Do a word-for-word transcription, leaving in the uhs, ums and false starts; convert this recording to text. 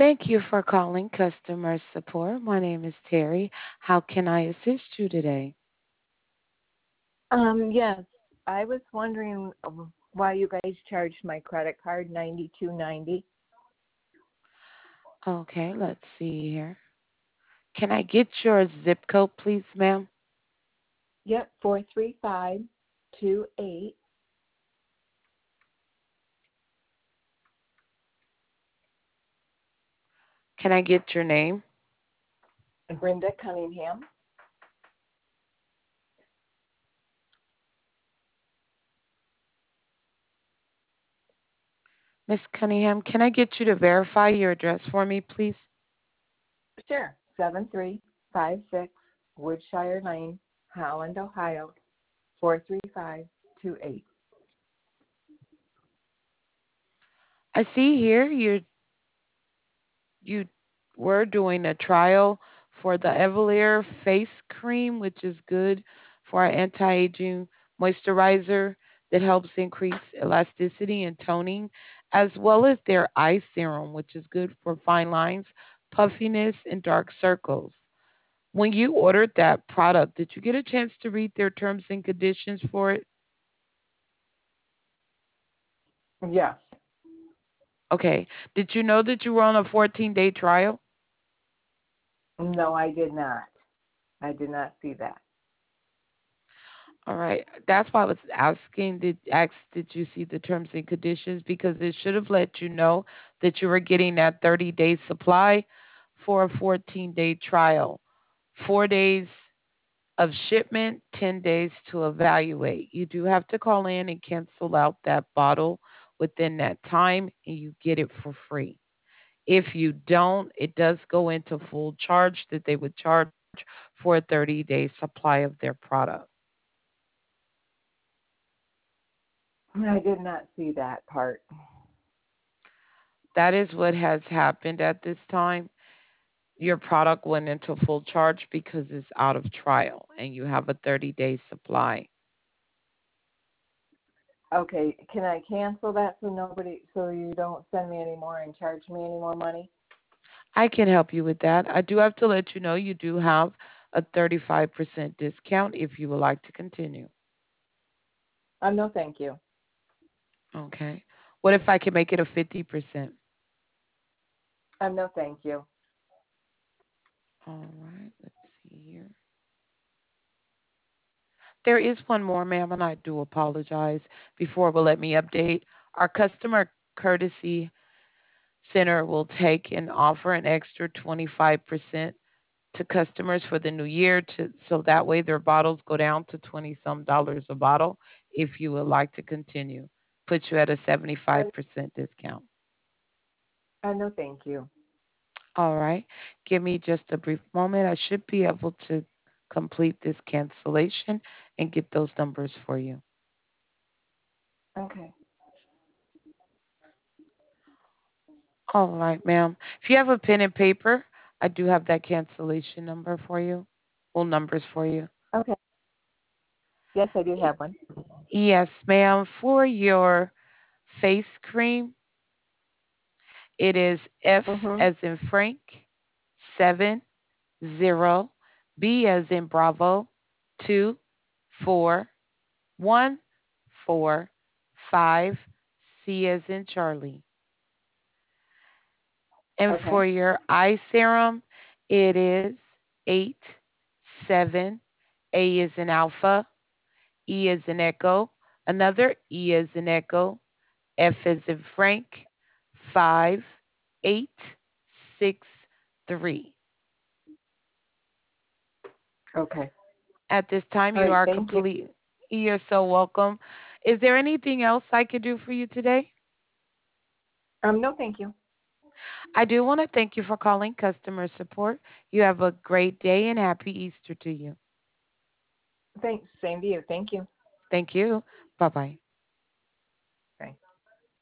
Thank you for calling customer support. My name is Terry. How can I assist you today? Um, yes, I was wondering um, why you guys charged my credit card ninety-two ninety. Okay, let's see here. Can I get your zip code, please, ma'am? Yep, four three five two eight. Can I get your name? Brenda Cunningham. Miss Cunningham, can I get you to verify your address for me, please? Sure. Seven three five six Woodshire Lane, Holland, Ohio, four three five two eight. I see here you you were doing a trial for the Evalier face cream, which is good for our anti-aging moisturizer that helps increase elasticity and toning, as well as their eye serum, which is good for fine lines, puffiness, and dark circles. When you ordered that product, did you get a chance to read their terms and conditions for it? Yes. Okay. Did you know that you were on a fourteen day trial? No, I did not. I did not see that. All right. That's why I was asking, did ask, did you see the terms and conditions? Because it should have let you know that you were getting that thirty day supply for a fourteen day trial. Four days of shipment, ten days to evaluate. You do have to call in and cancel out that bottle within that time, and you get it for free. If you don't, it does go into full charge that they would charge for a thirty day supply of their product. I did not see that part. That is what has happened at this time. Your product went into full charge because it's out of trial and you have a thirty day supply. Okay, can I cancel that so nobody, so you don't send me any more and charge me any more money? I can help you with that. I do have to let you know you do have a thirty-five percent discount if you would like to continue. Um, no, thank you. Okay. What if I can make it a fifty percent? Um, no, thank you. All right. Let's see here. There is one more, ma'am, and I do apologize before will let me update. Our customer courtesy center will take and offer an extra twenty-five percent to customers for the new year to so that way their bottles go down to twenty some dollars a bottle if you would like to continue. Put you at a Um, seventy-five percent discount. uh, no, thank you. All right. Give me just a brief moment. I should be able to complete this cancellation and get those numbers for you. Okay. All right, ma'am. If you have a pen and paper, I do have that cancellation number for you. Well, numbers for you. Okay. Yes, I do have one. Yes, ma'am. For your face cream, it is F Mm-hmm. as in Frank, seven, zero, B as in Bravo, two, four, one, four, five, C as in Charlie. And for Okay. your eye serum, it is eight, seven, A is in Alpha, E is in Echo, another E is in Echo, F is in Frank, five, eight, six, three. Okay. At this time, All you right. are Thank you. complete. You're so welcome. Is there anything else I could do for you today? Um, no, thank you. I do want to thank you for calling customer support. You have a great day and happy Easter to you. Thanks. Same to you. Thank you. Thank you. Bye bye.